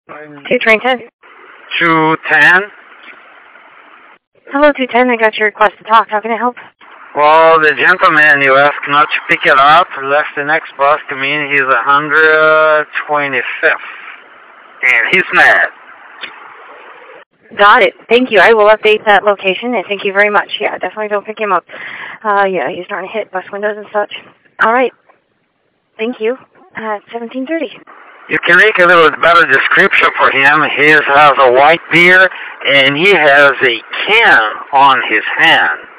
2 train 10. 210? Hello, 210. I got your request to talk. How can I help? Well, the gentleman you asked not to pick it up left the next bus to me, and he's 125th. And he's mad. Got it. Thank you. I will update that location, and thank you very much. Yeah, definitely don't pick him up. Yeah, he's starting to hit bus windows and such. All right. Thank you. At 17:30. You can make a little better description for him. He has a white beard, and he has a can on his hand.